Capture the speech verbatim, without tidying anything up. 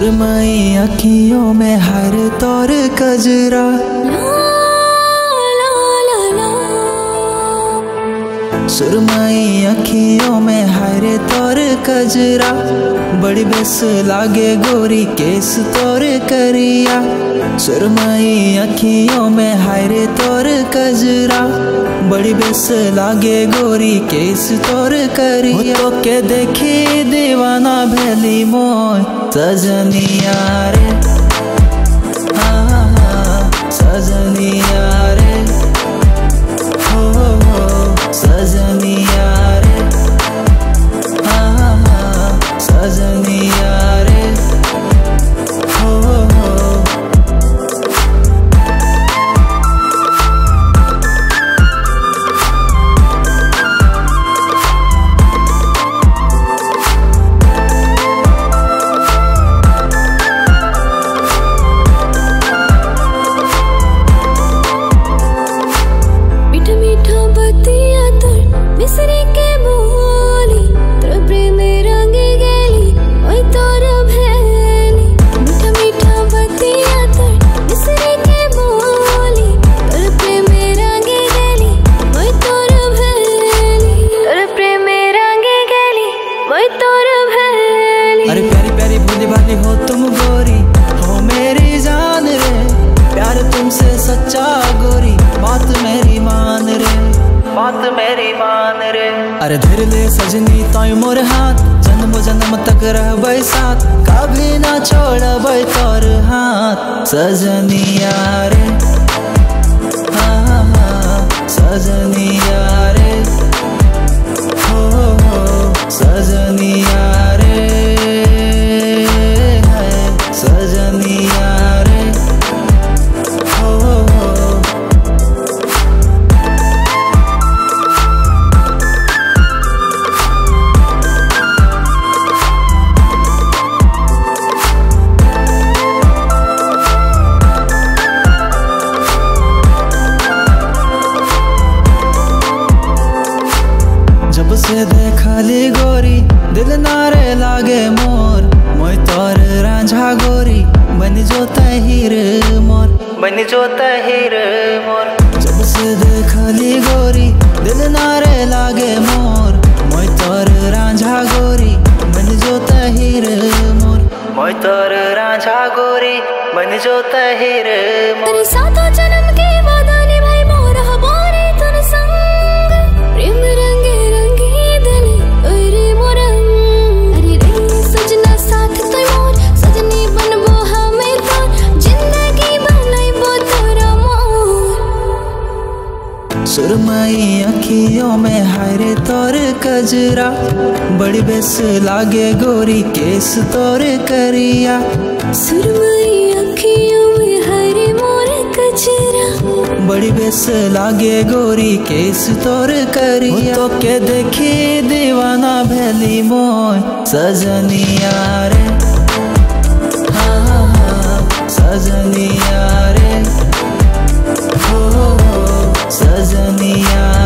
सुरमई अखियों में हर तौर कजरा, सुरमई अखियों में हर तौर कजरा। बड़ी बेस लागे गोरी केस तौर करिया, सुरमई अखियों में हर तौर कजरा। बड़ी बेस लागे गोरी केस तौर करिया। तो के देखी दीवाना भैली मोय सजनिया रे, हाँ हाँ सजनिया रे, हो हो सजनिया रे, हाँ हाँ सजनिया रे, हो हो। अरे प्यारी प्यारी भोली भाली हो तुम गोरी, हो मेरी जान रे, प्यार तुमसे सच्चा गोरी, बात मेरी मान रे, बात मेरी मान रे। अरे धर ले सजनी ताई मोर हाथ, जन्म जन्म तक रहबै साथ, कभी ना छोड़बै तोर हाथ सजनिया रे, हाँ हाँ सजनिया रे, हो हो सजनिया रे, सजनिया रे, हो हो। जब से देखली गोरी दिल नारे लागे मोर, मोय तोर रांझा गोरी बन जो तहीर मोर, बन जो तहीर मोर। जब से देखली गोरी दिल नारे लागे मोर, मोय तोर रांझा गोरी बन जो तहीर मोर, मोय तोर रांझा गोरी बन जो तहीर मोर। तेरे सातों जन्म के वादा निभाई मोर हमारे तन संग, प्रेम रंगे रंगी दिल अरे मोरंग। अरे रे सजना साथ तो मोर सजनी बनबो हमें तोर, जिंदगी बनैबो तोरा मोर। सुरमई अखियों में हर तौर कजरा, बड़ी बेस लागे गोरी केस तौर करिया, सुरमई अखियों में हर मोर कजरा। बड़ी बेस लागे गोरी केस तौर करिया। तो के देखी दीवाना भैली मोय सजनिया रे, हाँ हाँ सजनिया रे, हो हो सजनिया